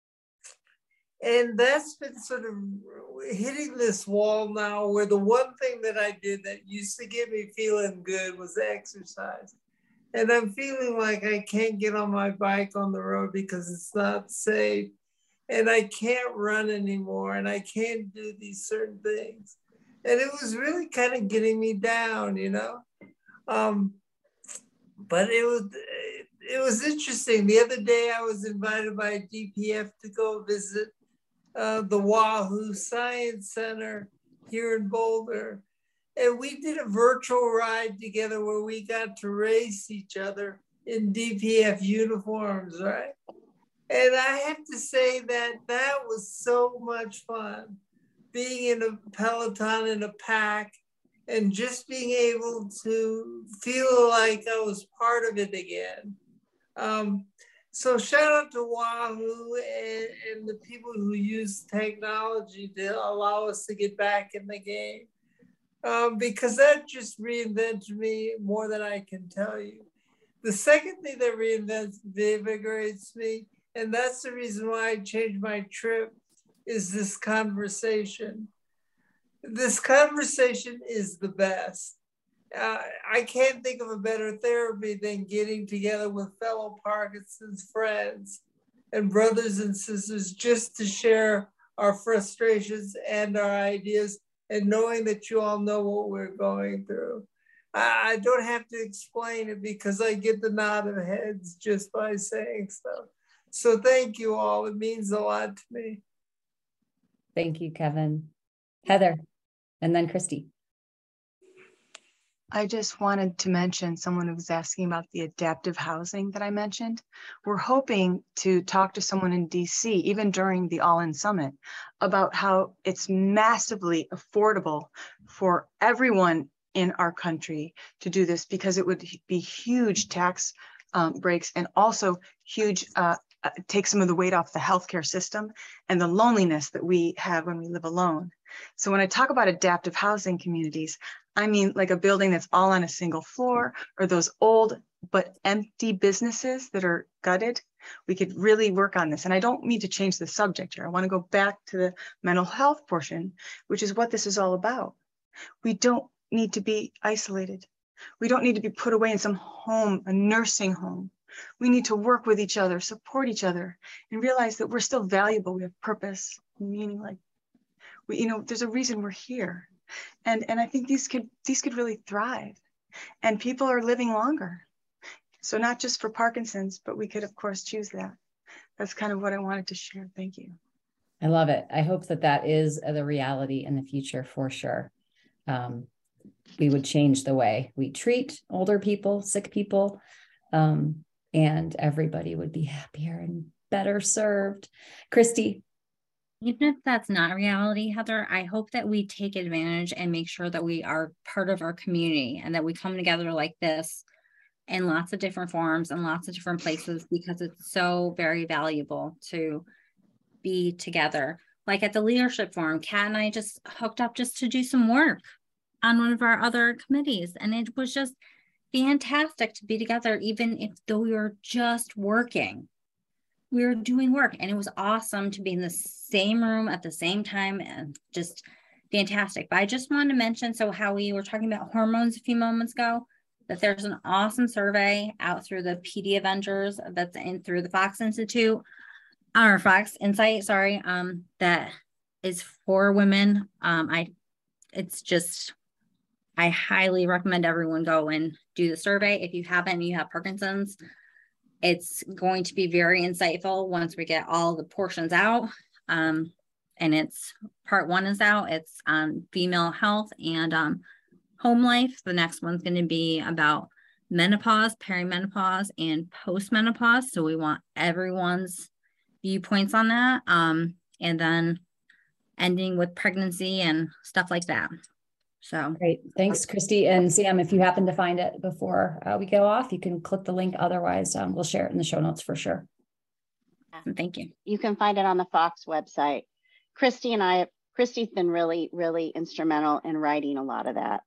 And that's been sort of hitting this wall now, where the one thing that I did that used to get me feeling good was exercise. And I'm feeling like I can't get on my bike on the road because it's not safe. And I can't run anymore, and I can't do these certain things. And it was really kind of getting me down, you know? Um, but it was, it was interesting. The other day I was invited by D P F to go visit Uh, the Wahoo Science Center here in Boulder. And we did a virtual ride together where we got to race each other in D P F uniforms, right? And I have to say that that was so much fun, being in a peloton in a pack and just being able to feel like I was part of it again. Um, So shout out to Wahoo and, and the people who use technology to allow us to get back in the game, um, because that just reinvented me more than I can tell you. The second thing that reinvents, reinvigorates me, and that's the reason why I changed my trip, is this conversation. This conversation is the best. uh, I can't think of a better therapy than getting together with fellow Parkinson's friends and brothers and sisters just to share our frustrations and our ideas, and knowing that you all know what we're going through. I, I don't have to explain it because I get the nod of heads just by saying stuff. So thank you all. It means a lot to me. Thank you, Kevin. Heather, and then Christy. I just wanted to mention, someone was asking about the adaptive housing that I mentioned. We're hoping to talk to someone in D C, even during the All In Summit, about how it's massively affordable for everyone in our country to do this, because it would be huge tax um, breaks and also huge, uh, uh, take some of the weight off the healthcare system and the loneliness that we have when we live alone. So when I talk about adaptive housing communities, I mean like a building that's all on a single floor, or those old but empty businesses that are gutted. We could really work on this. And I don't mean to change the subject here. I want to go back to the mental health portion, which is what this is all about. We don't need to be isolated. We don't need to be put away in some home, a nursing home. We need to work with each other, support each other, and realize that we're still valuable. We have purpose, meaning, like, we, you know, there's a reason we're here. And, and I think these could, these could really thrive, and people are living longer. So not just for Parkinson's, but we could of course choose that. That's kind of what I wanted to share. Thank you. I love it. I hope that that is the reality in the future for sure. Um, we would change the way we treat older people, sick people, um, and everybody would be happier and better served. Christy. Even if that's not reality, Heather, I hope that we take advantage and make sure that we are part of our community and that we come together like this in lots of different forms and lots of different places, because it's so very valuable to be together. Like at the leadership forum, Kat and I just hooked up just to do some work on one of our other committees. And it was just fantastic to be together, even if though we were just working. We were doing work, and it was awesome to be in the same room at the same time, and just fantastic. But I just wanted to mention, so how we were talking about hormones a few moments ago, that there's an awesome survey out through the P D Avengers that's in through the Fox Institute, or Fox Insight, sorry, um, that is for women. Um, I, it's just, I highly recommend everyone go and do the survey. If you haven't, you have Parkinson's, it's going to be very insightful once we get all the portions out. Um, and it's part one is out. It's on female health and um, home life. The next one's going to be about menopause, perimenopause, and postmenopause. So we want everyone's viewpoints on that. Um, and then ending with pregnancy and stuff like that. So great. Thanks, Christy. And Sam, if you happen to find it before uh, we go off, you can click the link. Otherwise, um, we'll share it in the show notes for sure. Thank you. You can find it on the Fox website. Christy and I, Christy's been really, really instrumental in writing a lot of that.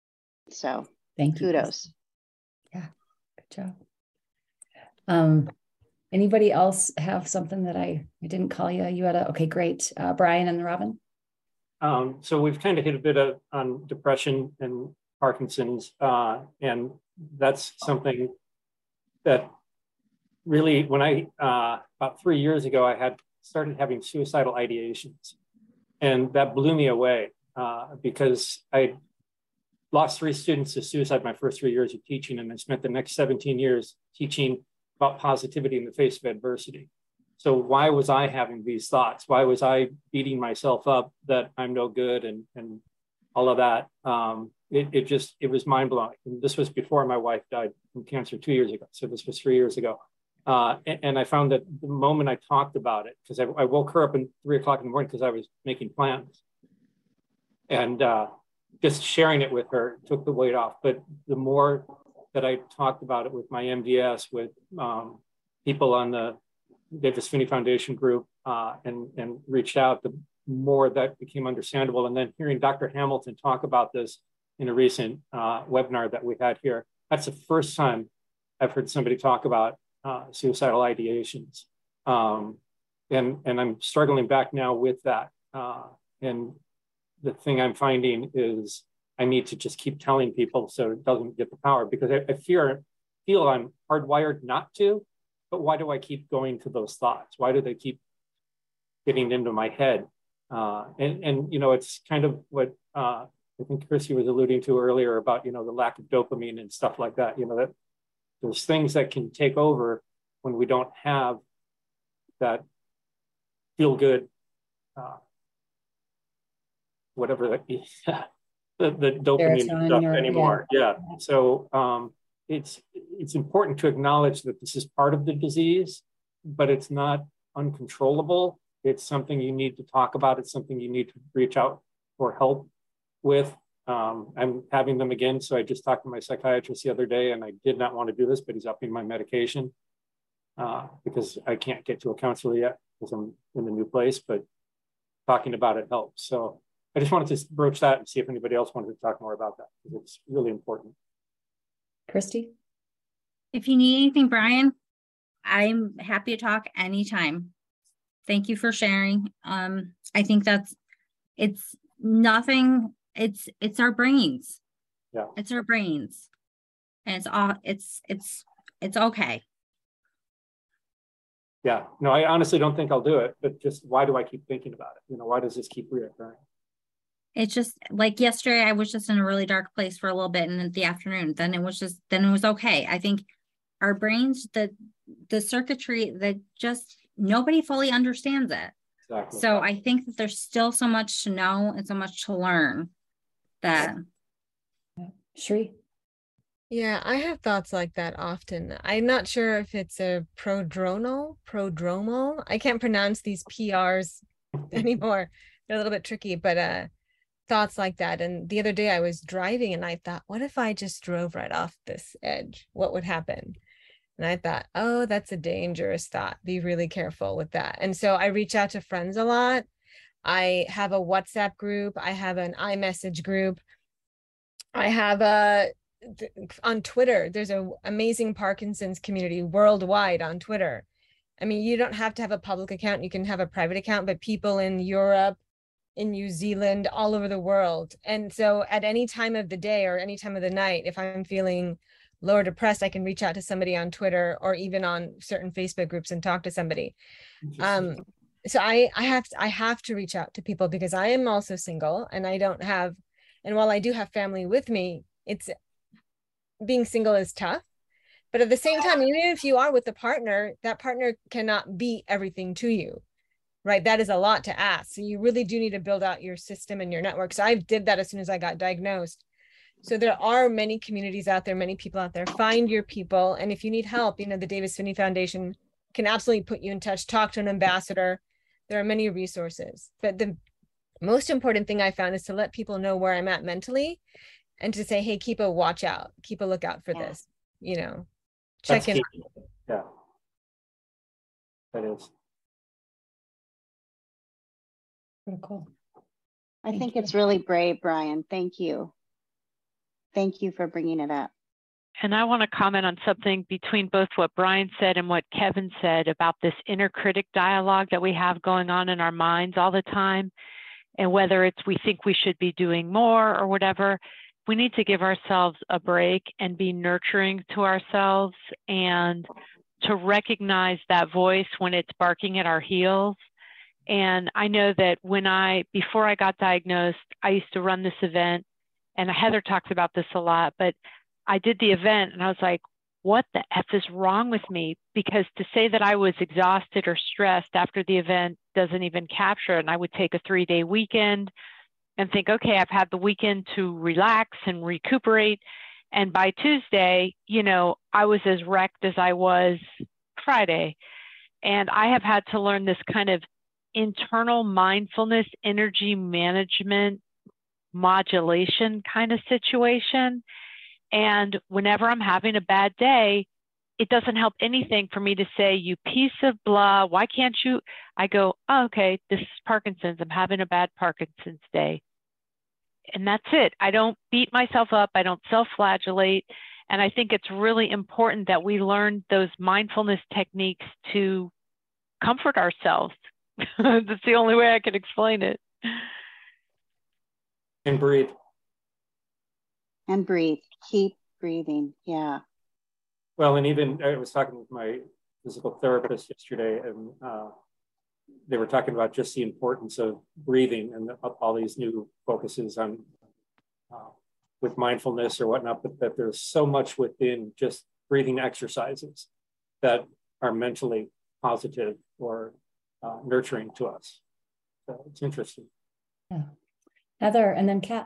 So thank you. Kudos. Yeah, good job. Um, anybody else have something that I, I didn't call you? You had a, okay, great. Uh, Brian and Robin. Um, so we've kind of hit a bit of on depression and Parkinson's, uh, and that's something that really, when I, uh, about three years ago, I had started having suicidal ideations, and that blew me away uh, because I lost three students to suicide my first three years of teaching, and I spent the next seventeen years teaching about positivity in the face of adversity. So why was I having these thoughts? Why was I beating myself up that I'm no good and, and all of that? Um, it, it just, it was mind blowing. And this was before my wife died from cancer two years ago. So this was three years ago. Uh, and, and I found that the moment I talked about it, because I, I woke her up at three o'clock in the morning because I was making plans. And uh, just sharing it with her took the weight off. But the more that I talked about it with my M D S, with um, people on the Davis Finney Foundation group uh, and, and reached out, the more that became understandable. And then hearing Doctor Hamilton talk about this in a recent uh, webinar that we had here, that's the first time I've heard somebody talk about uh, suicidal ideations. Um, and, and I'm struggling back now with that. Uh, and the thing I'm finding is I need to just keep telling people so it doesn't get the power, because I, I fear, feel I'm hardwired not to, but why do I keep going to those thoughts? Why do they keep getting into my head? Uh, and, and, you know, it's kind of what uh, I think Chrissy was alluding to earlier about, you know, the lack of dopamine and stuff like that, you know, that there's things that can take over when we don't have that feel good, uh, whatever that is, the, the dopamine Serotonin stuff or- anymore. Yeah. yeah. So um, it's, it's important to acknowledge that this is part of the disease, but it's not uncontrollable. It's something you need to talk about. It's something you need to reach out for help with. Um, I'm having them again. So I just talked to my psychiatrist the other day, and I did not want to do this, but he's upping my medication uh, because I can't get to a counselor yet because I'm in a new place, but talking about it helps. So I just wanted to broach that and see if anybody else wanted to talk more about that, because it's really important. Christy? If you need anything, Brian, I'm happy to talk anytime. Thank you for sharing. Um, I think that's, it's nothing, it's, it's our brains. Yeah. It's our brains. And it's all, it's, it's, it's okay. Yeah, no, I honestly don't think I'll do it, but just why do I keep thinking about it? You know, why does this keep reoccurring? It's just like yesterday, I was just in a really dark place for a little bit, and in the afternoon, then it was just, then it was okay. I think our brains, the, the circuitry that just, nobody fully understands it. Exactly. So I think that there's still so much to know and so much to learn that. Shri? Yeah, I have thoughts like that often. I'm not sure if it's a prodromal, prodromal. I can't pronounce these P Rs anymore. They're a little bit tricky, but uh, thoughts like that. And the other day I was driving and I thought, what if I just drove right off this edge? What would happen? And I thought, oh, that's a dangerous thought. Be really careful with that. And so I reach out to friends a lot. I have a WhatsApp group. I have an iMessage group. I have a, on Twitter, there's an amazing Parkinson's community worldwide on Twitter. I mean, you don't have to have a public account. You can have a private account, but people in Europe, in New Zealand, all over the world. And so at any time of the day or any time of the night, if I'm feeling low or depressed, I can reach out to somebody on Twitter or even on certain Facebook groups and talk to somebody. Um, so I, I have, I have to reach out to people because I am also single and I don't have, and while I do have family with me, it's, being single is tough. But at the same time, even if you are with a partner, that partner cannot be everything to you, right? That is a lot to ask. So you really do need to build out your system and your network. So I did that as soon as I got diagnosed. So there are many communities out there, many people out there. Find your people. And if you need help, you know, the Davis Phinney Foundation can absolutely put you in touch. Talk to an ambassador. There are many resources. But the most important thing I found is to let people know where I'm at mentally and to say, hey, keep a watch out, keep a lookout for this, you know, check That's in. key. Yeah, that is. Cool. I Thank think you. it's really brave, Brian. Thank you. Thank you for bringing it up. And I want to comment on something between both what Brian said and what Kevin said about this inner critic dialogue that we have going on in our minds all the time. And whether it's we think we should be doing more or whatever, we need to give ourselves a break and be nurturing to ourselves and to recognize that voice when it's barking at our heels. And I know that when I, before I got diagnosed, I used to run this event, and Heather talks about this a lot, but I did the event and I was like, what the F is wrong with me? Because to say that I was exhausted or stressed after the event doesn't even capture it. And I would take a three day weekend and think, okay, I've had the weekend to relax and recuperate. And by Tuesday, you know, I was as wrecked as I was Friday. And I have had to learn this kind of internal mindfulness, energy management, modulation kind of situation. And whenever I'm having a bad day, it doesn't help anything for me to say, you piece of blah, why can't you? I go, oh, okay, this is Parkinson's. I'm having a bad Parkinson's day. And that's it. I don't beat myself up. I don't self-flagellate. And I think it's really important that we learn those mindfulness techniques to comfort ourselves. That's the only way I can explain it. And breathe. And breathe. Keep breathing. Yeah. Well, and even I was talking with my physical therapist yesterday, and uh, they were talking about just the importance of breathing and the, all these new focuses on uh, with mindfulness or whatnot, but that there's so much within just breathing exercises that are mentally positive or uh, nurturing to us. So it's interesting. Yeah. Heather, and then Kat.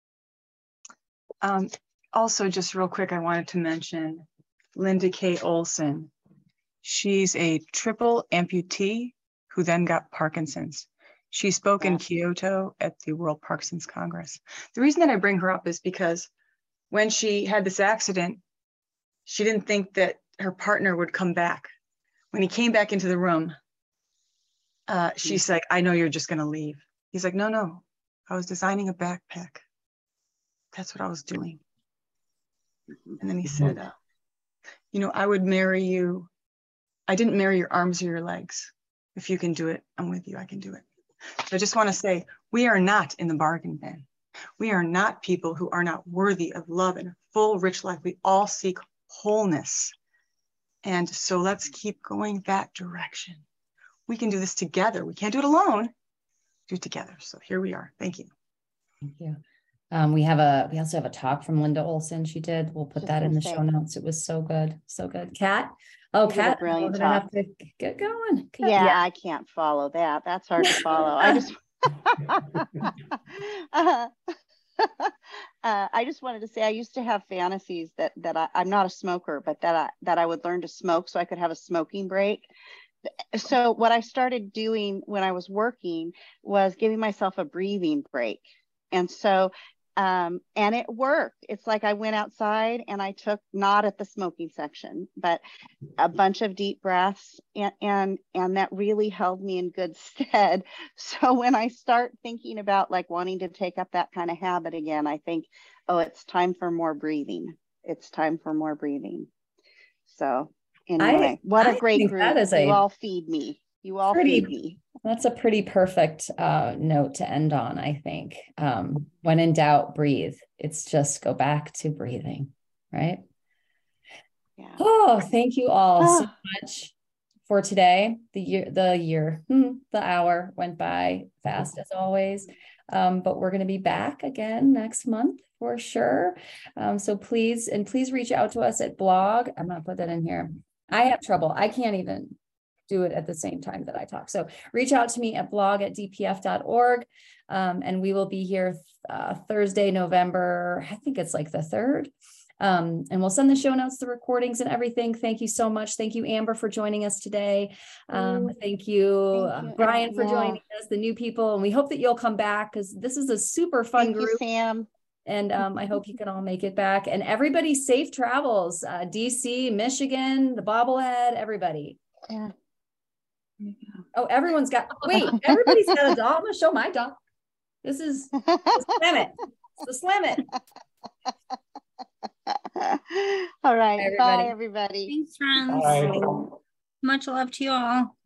Um, also, just real quick, I wanted to mention Linda K. Olson. She's a triple amputee who then got Parkinson's. She spoke in Kyoto at the World Parkinson's Congress. The reason that I bring her up is because when she had this accident, she didn't think that her partner would come back. When he came back into the room, uh, she's like, I know you're just gonna leave. He's like, no, no, I was designing a backpack. That's what I was doing. And then he said, uh, you know, I would marry you. I didn't marry your arms or your legs. If you can do it, I'm with you, I can do it. So I just want to say, we are not in the bargain bin. We are not people who are not worthy of love and a full, rich life. We all seek wholeness. And so let's keep going that direction. We can do this together. We can't do it alone, do it together. So here we are. Thank you. Thank you. Um, we have a, we also have a talk from Linda Olson. She did, we'll put Just that in the gonna say. show notes. It was so good. So good. Kat. Oh, You did a Kat, we're brilliant gonna have talk. to get going. Kat. Yeah, I can't follow that. That's hard to follow. I just, uh, uh, I just wanted to say I used to have fantasies that that I, I'm not a smoker, but that I that I would learn to smoke so I could have a smoking break. So what I started doing when I was working was giving myself a breathing break, and so. Um, and it worked. It's like I went outside and I took, not at the smoking section, but a bunch of deep breaths, and, and, and that really held me in good stead. So when I start thinking about like wanting to take up that kind of habit again, I think, oh, it's time for more breathing. It's time for more breathing. So anyway, I, what a I great think group. that is You a all feed me. You all pretty, feed me. That's a pretty perfect uh, note to end on, I think. Um, when in doubt, breathe. It's just go back to breathing, right? Yeah. Oh, thank you all so Ah. much for today. The year, the year, hmm, the hour went by fast as always. Um, but we're going to be back again next month for sure. Um, so please, and please reach out to us at blog. I'm going to put that in here. I have trouble. I can't even do it at the same time that I talk. So reach out to me at blog at d p f dot org. Um, and we will be here uh, Thursday, November, I think it's like the third. Um, and we'll send the show notes, the recordings and everything. Thank you so much. Thank you, Amber, for joining us today. Um, thank you, Thank you, uh, Brian, for yeah. joining us, the new people. And we hope that you'll come back because this is a super fun Thank group. you, Sam. And um, I hope you can all make it back. And everybody safe travels, uh, D C, Michigan, the bobblehead, everybody. Yeah. Oh, everyone's got, wait, everybody's got a doll. I'm gonna show my doll. This is the Slam It. It's the Slam It. All right. Bye, everybody. Bye, everybody. Thanks, friends. Bye. Much love to you all.